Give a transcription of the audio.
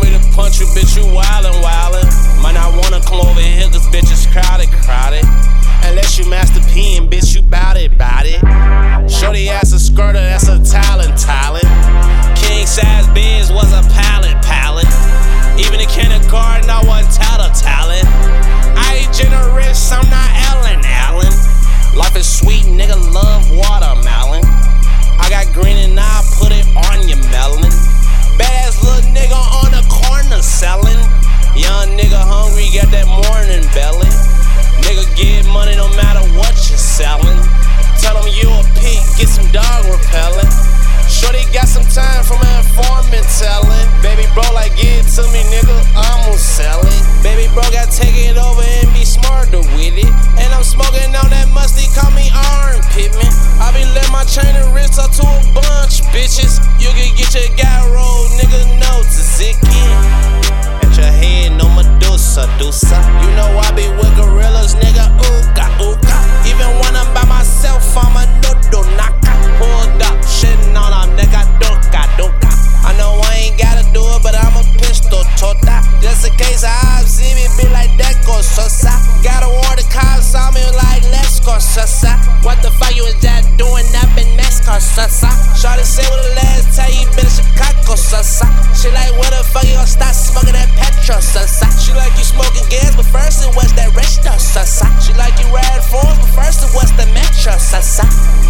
want me to punch you, bitch, you wildin', wildin'. Might not wanna come over here, cause bitch is crowded, crowded. Unless you Master P and bitch, you bout it, bout it. Shorty ass a skirter, that's a talent, talent. King size Benz was a pallet, pallet. Even in kindergarten, I wasn't talent. I ain't generous, I'm not Ellen, Allen. Life is sweet, nigga, love watermelon. I got green and I put it on your melon. Badass little nigga on the corner selling. Young nigga hungry, got that morning belly. Nigga get money no matter what you're selling. Tell them you a pig, get some dog repellent. Shorty got some time from an informant telling. Baby bro like give it to me nigga, I'ma sell it. Baby bro got take it over and be smarter with it. And I'm smoking on that musty, call me armpit man. I be let my chain and wrist up to a bunch bitches. You can get your guy rolled, nigga, no tzatziki. At your head, no Medusa, Dusa. You know I be with gorillas, nigga, ooka, ooka. Even when I'm by myself, I'm a noodle knocker. Pulled up, shitting on them, nigga, doka, doka. I know I ain't gotta do it, but I'm a pistol tota. Just in case I see me be like that, go sosa. Gotta warn the cops on me like, let's go sosa. What the fuck you was that doing up in Mexico, sosa? Shawty say what the last time you been in Chicago, sosa. She like, what the fuck you gon' stop smoking that petrol, sosa? She like you smoking gas, but first it was that resto, sosa. She like you ride phones, but first it was the metro, sosa.